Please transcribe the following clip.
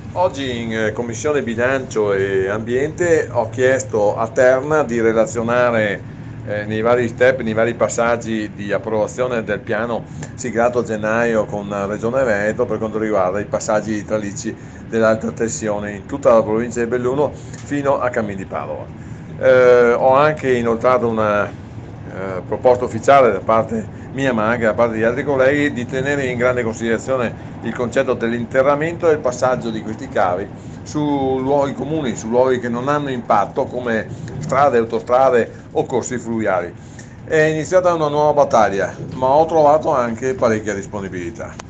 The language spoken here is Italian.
Oggi in Commissione Bilancio e Ambiente ho chiesto a Terna di relazionare nei vari step, nei vari passaggi di approvazione del piano siglato a gennaio con la Regione Veneto per quanto riguarda i passaggi di tralicci dell'alta tensione in tutta la provincia di Belluno fino a Camin di Padova. Ho anche inoltrato una proposta ufficiale da parte mia ma anche da parte di altri colleghi di tenere in grande considerazione il concetto dell'interramento e il passaggio di questi cavi su luoghi comuni, su luoghi che non hanno impatto come strade, autostrade o corsi fluviali. È iniziata una nuova battaglia, ma ho trovato anche parecchia disponibilità.